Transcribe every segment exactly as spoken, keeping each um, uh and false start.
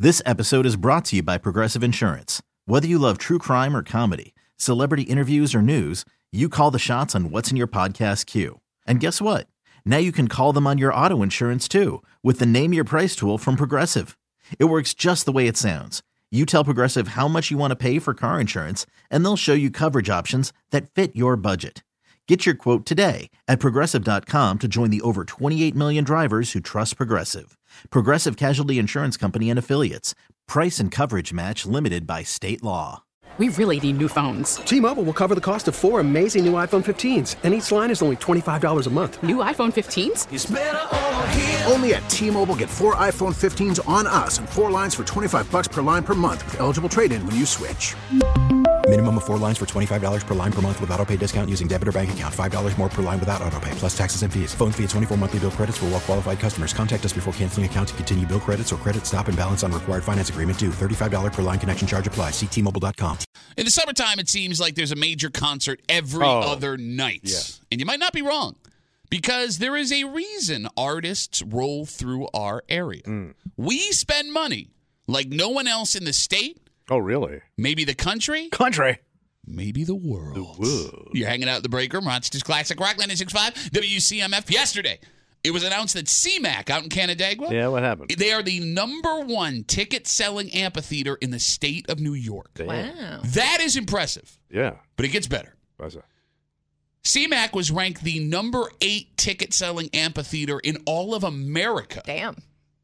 This episode is brought to you by Progressive Insurance. Whether you love true crime or comedy, celebrity interviews or news, you call the shots on what's in your podcast queue. And guess what? Now you can call them on your auto insurance too with the Name Your Price tool from Progressive. It works just the way it sounds. You tell Progressive how much you want to pay for car insurance, and they'll show you coverage options that fit your budget. Get your quote today at Progressive dot com to join the over twenty-eight million drivers who trust Progressive. Progressive Casualty Insurance Company and Affiliates. Price and coverage match limited by state law. We really need new phones. T-Mobile will cover the cost of four amazing new iPhone fifteens, and each line is only twenty-five dollars a month. New iPhone fifteens? It's better over here. Only at T-Mobile, get four iPhone fifteens on us and four lines for twenty-five bucks per line per month with eligible trade-in when you switch. Minimum of four lines for twenty-five dollars per line per month with autopay discount using debit or bank account. five dollars more per line without autopay, plus taxes and fees. Phone fee at twenty-four monthly bill credits for well-qualified customers. Contact us before canceling account to continue bill credits or credit stop and balance on required finance agreement due. thirty-five dollars per line connection charge applies. See T Mobile dot com. In the summertime, it seems like there's a major concert every Oh, other night. yeah. And you might not be wrong, because there is a reason artists roll through our area. Mm. We spend money like no one else in the state, Oh, really? maybe the country, Country. maybe the world. The world. You're hanging out at the break room, Rochester's Classic Rock, ninety-six point five, W C M F. Yesterday, it was announced that C MAC out in Canandaigua, Yeah, what happened? they are the number one ticket-selling amphitheater in the state of New York. Wow. That is impressive, Yeah. but it gets better. What's that? C MAC was ranked the number eight ticket-selling amphitheater in all of America. Damn.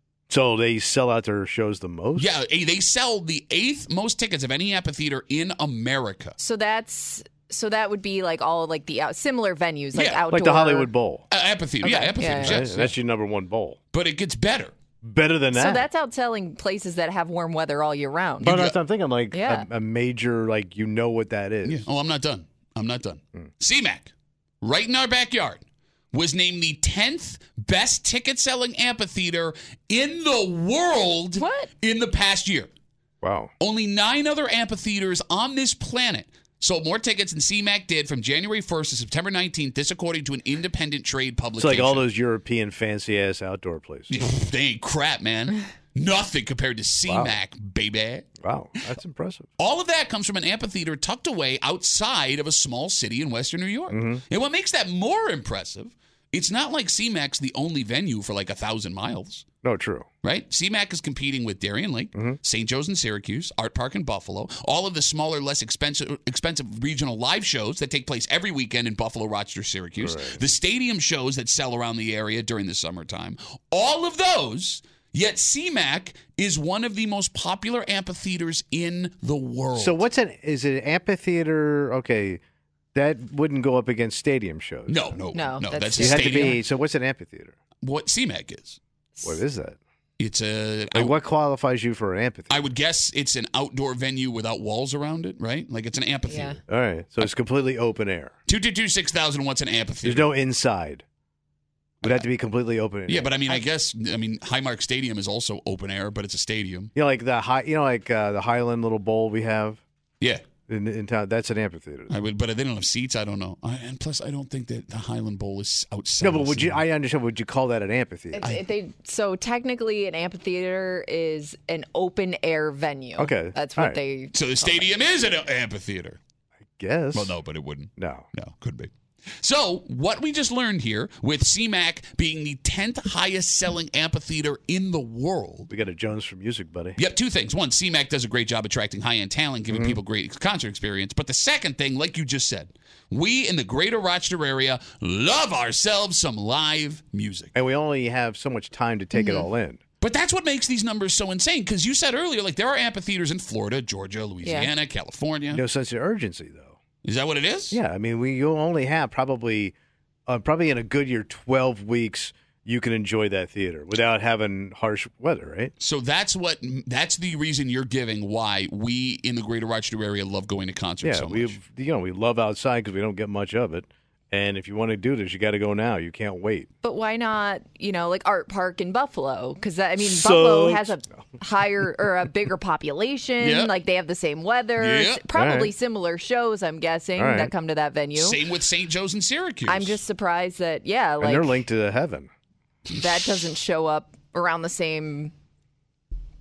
So they sell out their shows the most? Yeah, eh, they sell the eighth most tickets of any amphitheater in America. So that's so that would be like all like the out, similar venues, like Yeah. outdoor, Like the Hollywood Bowl. Uh, amphitheater, Okay. yeah, Yeah, amphitheaters, yeah. yes. That's your number one bowl. But it gets better. Better than that. So that's outselling places that have warm weather all year round. But that's what I'm thinking, like Yeah. a, a major, like you know what that is. Yeah. Oh, I'm not done. I'm not done. C MAC, right in our backyard, was named the tenth best ticket-selling amphitheater in the world What? in the past year. Wow. Only nine other amphitheaters on this planet sold more tickets than C MAC did from January first to September nineteenth, this according to an independent trade It's publication. like all those European fancy-ass outdoor places. They ain't crap, man. Nothing compared to C MAC, baby. Wow, that's impressive. All of that comes from an amphitheater tucked away outside of a small city in western New York. Mm-hmm. And what makes that more impressive, it's not like C MAC's the only venue for like a thousand miles. No, true. Right? C MAC is competing with Darien Lake, Saint Joe's in Syracuse, Art Park in Buffalo, all of the smaller, less expensive expensive regional live shows that take place every weekend in Buffalo, Rochester, Syracuse, the stadium shows that sell around the area during the summertime. All of those, yet C MAC is one of the most popular amphitheaters in the world. So what's an, is it an amphitheater? Okay, that wouldn't go up against stadium shows. No, no, no. No, that's, that's- a You have to stadium. be, so what's an amphitheater? What C MAC is. What is that? It's a... Like what qualifies you for an amphitheater? I would guess it's an outdoor venue without walls around it, right? Like it's an amphitheater. All right, so it's completely open air. two two two six thousand, what's an There's amphitheater? no inside. Would have to be completely open air. Yeah, but I mean, I guess, I mean, Highmark Stadium is also open air, but it's a stadium. You know, like the high, you know, like uh, the Highland little bowl we have Yeah. in, in town. That's an amphitheater. I would, but they don't have seats. I don't know. I, and plus, I don't think that the Highland Bowl is outside. No, but would the you? city. I understand. Would you call that an amphitheater? It's- it- they, so technically, an amphitheater is an open air venue. Okay. That's All what right. they. So the stadium is an amphitheater. Guess. Well, no, but it wouldn't. No. No, could be. So, what we just learned here with C MAC being the tenth highest selling amphitheater in the world. We got a Jones for music, buddy. Yep, two things. One, C MAC does a great job attracting high-end talent, giving people great concert experience. But the second thing, like you just said, we in the greater Rochester area love ourselves some live music. And we only have so much time to take it all in. But that's what makes these numbers so insane, because you said earlier, like, there are amphitheaters in Florida, Georgia, Louisiana, California. No sense of urgency, though. Is that what it is? Yeah, I mean, we you only have probably, uh, probably in a good year, twelve weeks. You can enjoy that theater without having harsh weather, right? So that's what that's the reason you're giving why we in the greater Rochester area love going to concerts Yeah, so we much. you know we love outside because we don't get much of it. And if you want to do this, you got to go now. You can't wait. But why not, you know, like Art Park in Buffalo? Because, I mean, So- Buffalo has a higher or a bigger population. Yeah. Like, they have the same weather. Yeah. Probably All right. similar shows, I'm guessing, All right. that come to that venue. Same with Saint Joe's in Syracuse. I'm just surprised that, yeah, and they're like, linked to heaven. that doesn't show up around the same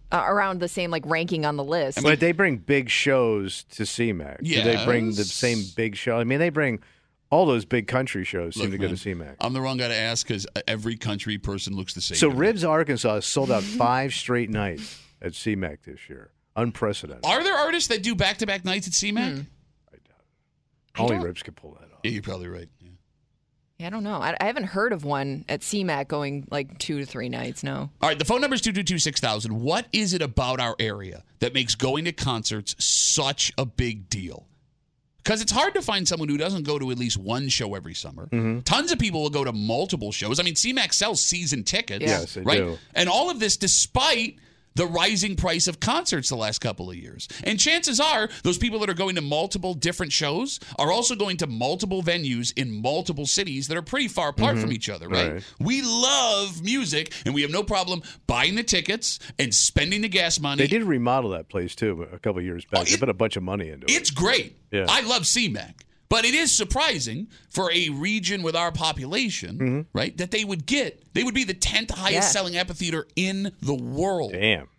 uh, around the same like ranking on the list. But they bring big shows to C MAC. Do they bring the Yes. same big show? I mean, they bring all those big country shows seem Look, to go man, to C MAC. I'm the wrong guy to ask because every country person looks the same. So to me. Ribs, Arkansas has sold out five straight nights at C MAC this year. Unprecedented. Are there artists that do back-to-back nights at C MAC? Hmm. Only don't- Ribs could pull that off. Yeah, you're probably right. Yeah. Yeah, I don't know. I, I haven't heard of one at C MAC going like two to three nights. No. All right, the phone number is two two two, six thousand. What is it about our area that makes going to concerts such a big deal? Because it's hard to find someone who doesn't go to at least one show every summer. Mm-hmm. Tons of people will go to multiple shows. I mean, C MAC sells season tickets. Yeah. Yes, they right? do. And all of this despite the rising price of concerts the last couple of years. And chances are those people that are going to multiple different shows are also going to multiple venues in multiple cities that are pretty far apart from each other, right? Right. We love music, and we have no problem buying the tickets and spending the gas money. They did remodel that place, too, a couple of years back. Oh, they it- put a bunch of money into it. It's great. Yeah. I love C MAC. But it is surprising for a region with our population, Mm-hmm. right, that they would get, they would be the tenth highest Yeah. selling amphitheater in the world. Damn.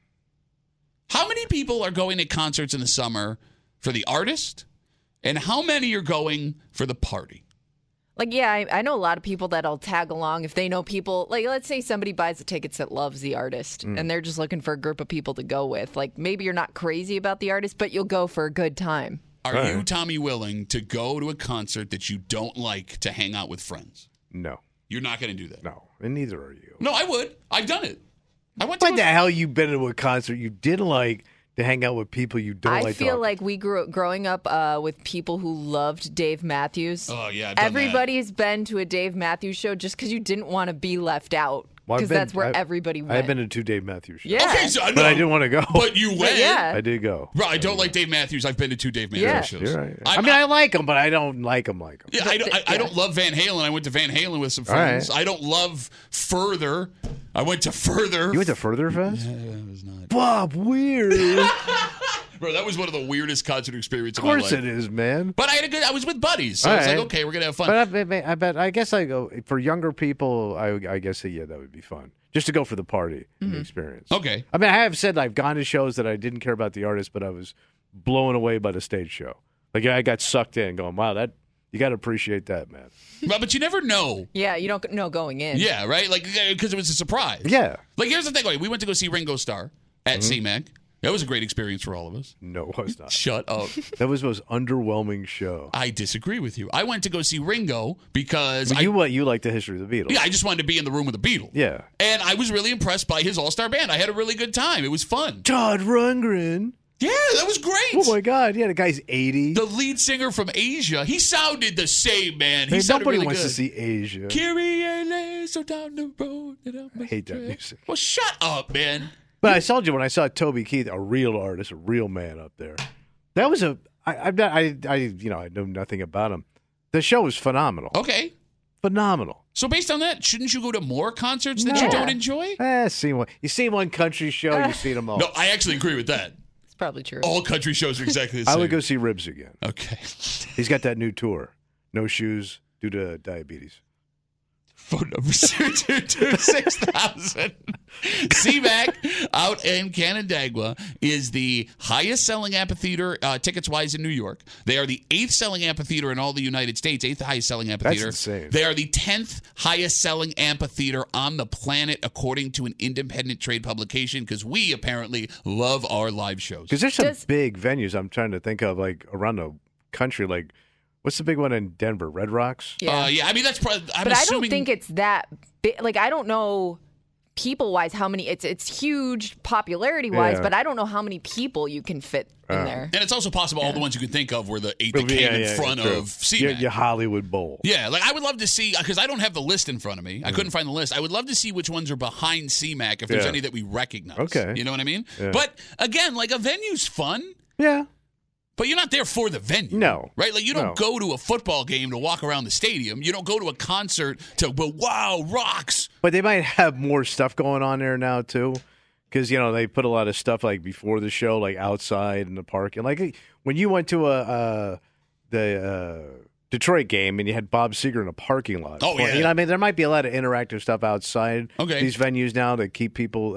How many people are going to concerts in the summer for the artist? And how many are going for the party? Like, yeah, I, I know a lot of people that'll tag along if they know people. Like, let's say somebody buys the tickets that loves the artist Mm. and they're just looking for a group of people to go with. Like, maybe you're not crazy about the artist, but you'll go for a good time. Are All you, right. Tommy, willing to go to a concert that you don't like to hang out with friends? No. You're not going to do that. No. And neither are you. No, I would. I've done it. I went to What go- the hell you been to a concert you didn't like to hang out with people you don't I like? feel talking like we grew up growing up uh, with people who loved Dave Matthews. Oh, yeah, I've done Everybody's been to a Dave Matthews show just because you didn't want to be left out. Well, I've Because been- that's where I've- everybody went. I've been to two Dave Matthews shows. Yeah. Okay, so, But no, I didn't want to go. But you went. yeah. I did go. Bro, I don't like Dave Matthews. I've been to two Dave Matthews Yeah. shows. You're right. I'm I mean, I like him, but I don't like him like him. Yeah, I, don't- I, I don't love Van Halen. I went to Van Halen with some All right. friends. I don't love Further. I went to Further. You went to Further Fest? Yeah, it was not. Bob, weird. of Bro, that was one of the weirdest concert experiences of my course life. it is, man. But I had a good. I was with buddies, so All I was like, right. okay, we're gonna have fun. But I, bet- I bet, I guess I go for younger people. I, I guess yeah, that would be fun just to go for the party and the experience. Okay. I mean, I have said I've gone to shows that I didn't care about the artist, but I was blown away by the stage show. Like I got sucked in, going, "Wow, that you got to appreciate that, man." But, but you never know. Yeah, you don't know going in. Yeah, right? Like because it was a surprise. Yeah. Like here's the thing. Okay, we went to go see Ringo Starr at C MAC. That was a great experience for all of us. No, it was not. Shut up. That was the most underwhelming show. I disagree with you. I went to go see Ringo because But I, you what you like the history of the Beatles? yeah, I just wanted to be in the room with the Beatles. Yeah. And I was really impressed by his all-star band. I had a really good time. It was fun. Todd Rundgren. Yeah, that was great. Oh my God! Yeah, the guy's eighty. The lead singer from Asia, he sounded the same, man. He Hey, sounded nobody really wants good. to see Asia. Kyrie eleison down the road. that I must hate that tread. music. Well, shut up, man. But I told you when I saw Toby Keith, a real artist, a real man up there. That was a. I, I'm not. I. I. You know. I know nothing about him. The show was phenomenal. Okay. Phenomenal. So based on that, shouldn't you go to more concerts that No. you don't enjoy? Eh, see one. You see one country show, you see them all. No, I actually agree with that. It's probably true. All country shows are exactly the I same. would go see Ribs again. Okay. He's got that new tour. No shoes due to diabetes. Phone number two two two six thousand. C MAC out in Canandaigua is the highest selling amphitheater uh, tickets wise in New York. They are the eighth selling amphitheater in all the United States, eighth highest selling amphitheater. insane. They are the tenth highest selling amphitheater on the planet, according to an independent trade publication, because we apparently love our live shows. Because there's some Does- big venues I'm trying to think of, like around the country. Like, what's the big one in Denver? Red Rocks. Yeah. Uh, yeah, I mean, that's probably. I'm but I assuming, don't think it's that big. Like, I don't know people wise how many. It's it's huge popularity wise, Yeah. but I don't know how many people you can fit in Uh. there. And it's also possible all the ones you can think of were the eight that came Yeah, in yeah, front true. of C Your, MAC. your Hollywood Bowl. Yeah, like I would love to see, because I don't have the list in front of me. I Mm. couldn't find the list. I would love to see which ones are behind C MAC, if there's Yeah. any that we recognize. Okay. You know what I mean? Yeah. But again, like a venue's fun, Yeah. but you're not there for the venue. No. Right? Like you don't No. go to a football game to walk around the stadium. You don't go to a concert to, well, wow, rocks. But they might have more stuff going on there now too, because you know they put a lot of stuff like before the show, like outside in the park, and like when you went to a uh, the uh, Detroit game and you had Bob Seger in a parking lot. Oh, Well, yeah. you know, I mean, there might be a lot of interactive stuff outside Okay. these venues now to keep people like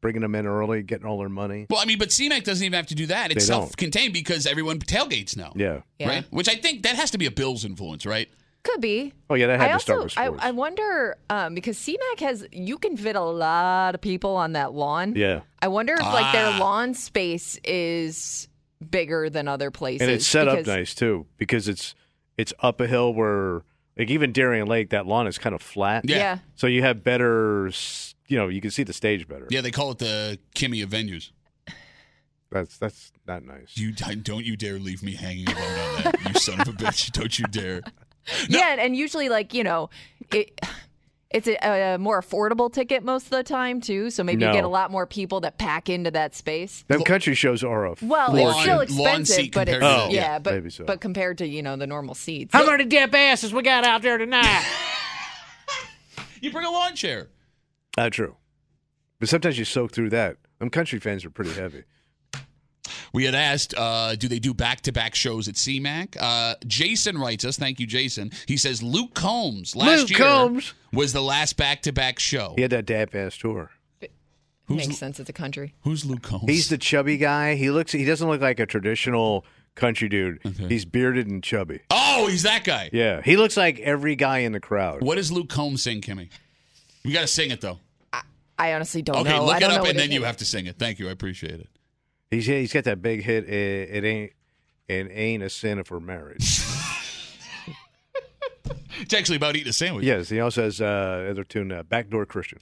bringing them in early, getting all their money. Well, I mean, but C MAC doesn't even have to do that. It's They don't. self-contained because everyone tailgates now. Yeah. Yeah. Right? Which I think that has to be a Bills influence, right? Could be. Oh, yeah, that had I to also, start with I, sports. I wonder, um, because C MAC has, you can fit a lot of people on that lawn. Yeah. I wonder if, like, their Ah. lawn space is bigger than other places. And it's set up because- nice, too, because it's it's up a hill where, like, even Darien Lake, that lawn is kind of flat. Yeah. Yeah. So you have better, s- you know, you can see the stage better. Yeah, they call it the Kimmy of venues. That's that's not nice. You don't you dare leave me hanging alone on that, you son of a bitch! Don't you dare. Yeah, and, and usually, like, you know, it it's a, a more affordable ticket most of the time, too. So maybe No. you get a lot more people that pack into that space. Them country shows are a Well, Lawn- it's still lawn expensive, seat but it's, compared to- yeah, yeah, but, maybe so. but compared to, you know, the normal seats. How many dip asses we got out there tonight? You bring a lawn chair. Not true. But sometimes you soak through that. Them country fans are pretty heavy. We had asked, uh, do they do back-to-back shows at C MAC? Uh, Jason writes us. Thank you, Jason. He says Luke Combs last Luke year Combs. was the last back-to-back show. He had that dap ass tour. Who's, Makes sense. It's a country. who's Luke Combs? He's the chubby guy. He looks. He doesn't look like a traditional country dude. He's bearded and chubby. Oh, he's that guy. Yeah, he looks like every guy in the crowd. What does Luke Combs sing, Kimmy? We got to sing it, though. I honestly don't Okay, know. look I it don't know up, what and it then you is. have to sing it. Thank you. I appreciate it. He's he's got that big hit. It, it ain't it ain't a sin if we're married. It's actually about eating a sandwich. Yes, he also has uh, other tune, uh, Backdoor Christian.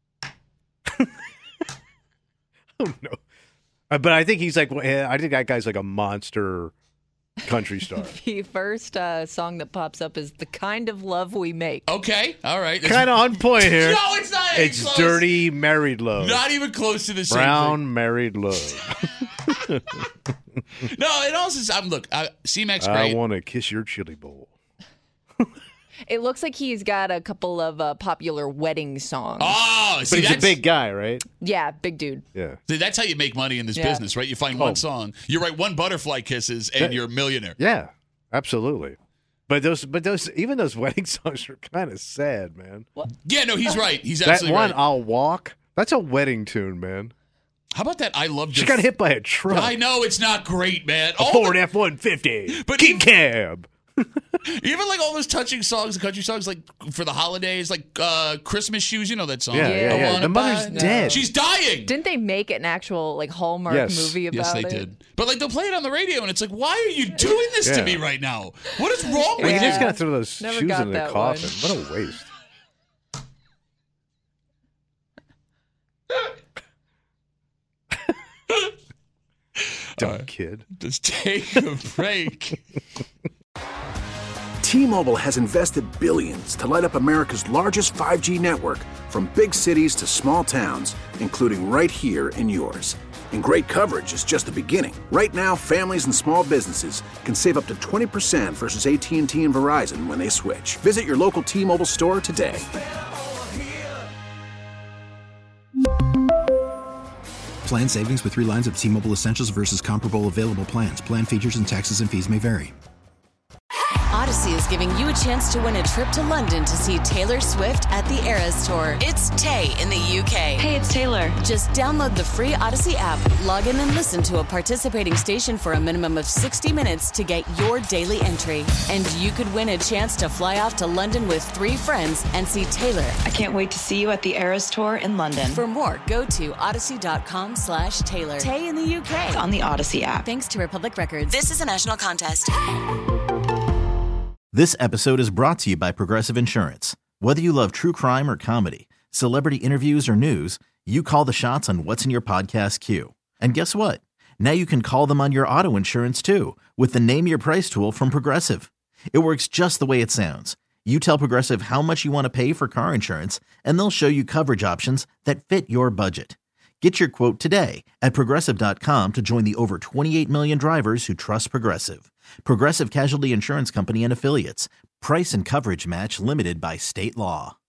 Oh no, uh, but I think he's like I think that guy's like a monster country star. The first uh, song that pops up is "The Kind of Love We Make." Okay. All right. Kind of on point here. No, it's not. even It's close. dirty married love. Not even close to the same Brown married love. thing. No, it also is. Um, look, uh, C MAC's I great. want to kiss your chili bowl. It looks like he's got a couple of uh, popular wedding songs. Oh, But see, he's a that's, big guy, right? Yeah, big dude. Yeah. see, that's how you make money in this Yeah. business, right? You find Oh. one song, you write one butterfly kisses, and That- you're a millionaire. Yeah, absolutely. But those, but those, even those wedding songs are kind of sad, man. Yeah, no, he's right. He's That absolutely one, right. "I'll Walk," that's a wedding tune, man. How about that? I love. She Just, got hit by a truck. I know it's not great, man. A All Ford the- F one fifty. But King even- Cab. Even like all those touching songs, the country songs, like for the holidays, like uh, Christmas Shoes. You know that song? Yeah, Yeah. yeah, I yeah. wanna The mother's buy- dead. She's dying. Didn't they make an actual like Hallmark Yes. movie about Yes, they it? did. But like they'll play it on the radio, and it's like, why are you doing this to Yeah. me right now? What is wrong Well, with you you? just gotta throw those Never shoes got in the that coffin. one. What a waste. Dumb kid. Just take a break. T-Mobile has invested billions to light up America's largest five G network, from big cities to small towns, including right here in yours. And great coverage is just the beginning. Right now, families and small businesses can save up to twenty percent versus A T and T and Verizon when they switch. Visit your local T-Mobile store today. Plan savings with three lines of T-Mobile Essentials versus comparable available plans. Plan features and taxes and fees may vary. Odyssey is giving you a chance to win a trip to London to see Taylor Swift at the Eras Tour. It's Tay in the U K. Hey, it's Taylor. Just download the free Odyssey app, log in and listen to a participating station for a minimum of sixty minutes to get your daily entry. And you could win a chance to fly off to London with three friends and see Taylor. I can't wait to see you at the Eras Tour in London. For more, go to odyssey.com slash Taylor. Tay in the U K. It's on the Odyssey app. Thanks to Republic Records. This is a national contest. This episode is brought to you by Progressive Insurance. Whether you love true crime or comedy, celebrity interviews or news, you call the shots on what's in your podcast queue. And guess what? Now you can call them on your auto insurance too with the Name Your Price tool from Progressive. It works just the way it sounds. You tell Progressive how much you want to pay for car insurance, and they'll show you coverage options that fit your budget. Get your quote today at Progressive dot com to join the over twenty-eight million drivers who trust Progressive. Progressive Casualty Insurance Company and Affiliates. Price and coverage match limited by state law.